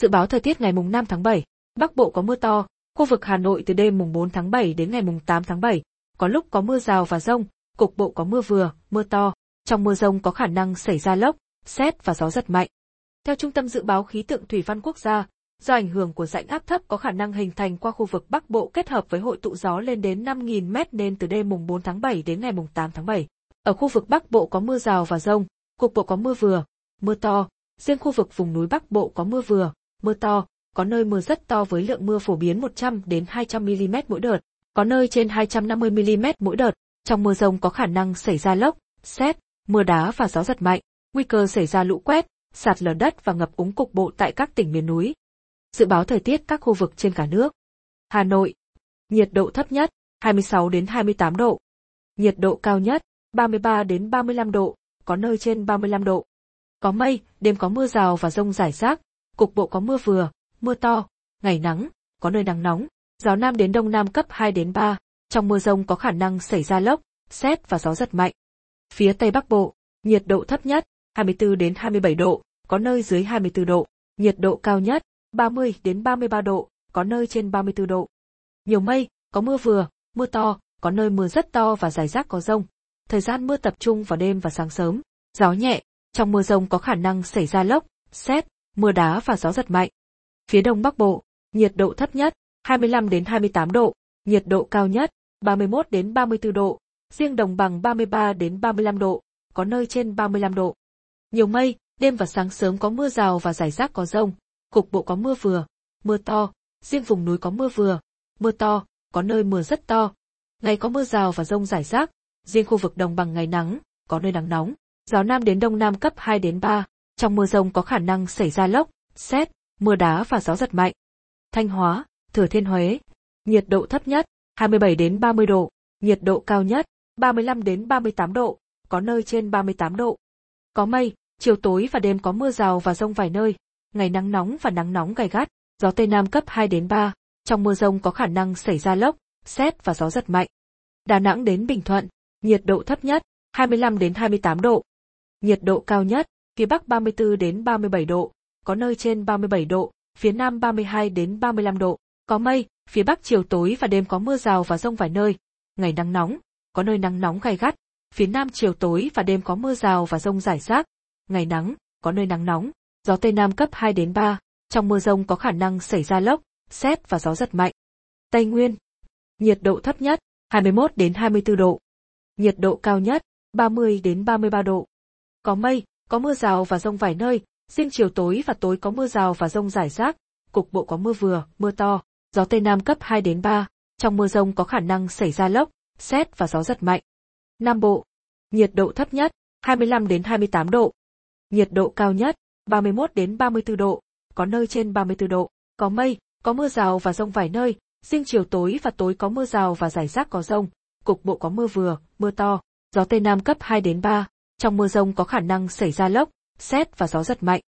Dự báo thời tiết ngày mùng 5 tháng 7, Bắc Bộ có mưa to, khu vực Hà Nội từ đêm mùng 4 tháng 7 đến ngày mùng 8 tháng 7, có lúc có mưa rào và dông, cục bộ có mưa vừa, mưa to, trong mưa dông có khả năng xảy ra lốc, sét và gió giật mạnh. Theo Trung tâm Dự báo Khí tượng Thủy văn Quốc gia, do ảnh hưởng của rãnh áp thấp có khả năng hình thành qua khu vực Bắc Bộ kết hợp với hội tụ gió lên đến 5.000 m nên từ đêm mùng 4 tháng 7 đến ngày mùng 8 tháng 7, ở khu vực Bắc Bộ có mưa rào và dông, cục bộ có mưa vừa, mưa to, riêng khu vực vùng núi Bắc Bộ có mưa vừa, mưa to, có nơi mưa rất to với lượng mưa phổ biến 100 đến 200 mm mỗi đợt, có nơi trên 250 mm mỗi đợt, trong mưa dông có khả năng xảy ra lốc, sét, mưa đá và gió giật mạnh, nguy cơ xảy ra lũ quét, sạt lở đất và ngập úng cục bộ tại các tỉnh miền núi. Dự báo thời tiết các khu vực trên cả nước. Hà Nội, nhiệt độ thấp nhất 26 đến 28 độ, nhiệt độ cao nhất 33 đến 35 độ, có nơi trên 35 độ. Có mây, đêm có mưa rào và dông rải rác, cục bộ có mưa vừa, mưa to, ngày nắng, có nơi nắng nóng, gió Nam đến Đông Nam cấp 2 đến 3, trong mưa dông có khả năng xảy ra lốc, sét và gió giật mạnh. Phía Tây Bắc Bộ, nhiệt độ thấp nhất 24 đến 27 độ, có nơi dưới 24 độ, nhiệt độ cao nhất 30 đến 33 độ, có nơi trên 34 độ. Nhiều mây, có mưa vừa, mưa to, có nơi mưa rất to và rải rác có dông. Thời gian mưa tập trung vào đêm và sáng sớm, gió nhẹ, trong mưa dông có khả năng xảy ra lốc, sét, mưa đá và gió giật mạnh. Phía Đông Bắc Bộ, nhiệt độ thấp nhất 25 đến 28 độ, nhiệt độ cao nhất 31 đến 34 độ, riêng Đồng Bằng 33 đến 35 độ, có nơi trên 35 độ. Nhiều mây, đêm và sáng sớm có mưa rào và rải rác có dông, cục bộ có mưa vừa, mưa to, riêng vùng núi có mưa vừa, mưa to, có nơi mưa rất to. Ngày có mưa rào và dông rải rác, riêng khu vực Đồng Bằng ngày nắng, có nơi nắng nóng, gió Nam đến Đông Nam cấp 2 đến 3, trong mưa dông có khả năng xảy ra lốc, sét, mưa đá và gió giật mạnh. Thanh Hóa, Thừa Thiên Huế, nhiệt độ thấp nhất 27 đến 30 độ, nhiệt độ cao nhất 35 đến 38 độ, có nơi trên 38 độ. Có mây, chiều tối và đêm có mưa rào và dông vài nơi, ngày nắng nóng và nắng nóng gay gắt, gió Tây Nam cấp 2 đến 3, trong mưa dông có khả năng xảy ra lốc, sét và gió giật mạnh. Đà Nẵng đến Bình Thuận, nhiệt độ thấp nhất 25 đến 28 độ, nhiệt độ cao nhất phía Bắc 34 đến 37 độ, có nơi trên 37 độ, phía Nam 32 đến 35 độ. Có mây, phía Bắc chiều tối và đêm có mưa rào và dông vài nơi, ngày nắng nóng, có nơi nắng nóng gay gắt, phía Nam chiều tối và đêm có mưa rào và dông rải rác, ngày nắng, có nơi nắng nóng, gió Tây Nam cấp 2 đến 3, trong mưa dông có khả năng xảy ra lốc, sét và gió giật mạnh. Tây Nguyên, nhiệt độ thấp nhất 21 đến 24 độ, nhiệt độ cao nhất 30 đến 33 độ. Có mây, có mưa rào và dông vài nơi, riêng chiều tối và tối có mưa rào và dông rải rác, cục bộ có mưa vừa, mưa to, gió Tây Nam cấp 2 đến 3, trong mưa dông có khả năng xảy ra lốc, sét và gió giật mạnh. Nam Bộ, nhiệt độ thấp nhất 25 đến 28 độ, nhiệt độ cao nhất 31 đến 34 độ, có nơi trên 34 độ. Có mây, có mưa rào và dông vài nơi, riêng chiều tối và tối có mưa rào và rải rác có dông, cục bộ có mưa vừa, mưa to, gió Tây Nam cấp 2 đến 3, trong mưa dông có khả năng xảy ra lốc, sét và gió giật mạnh.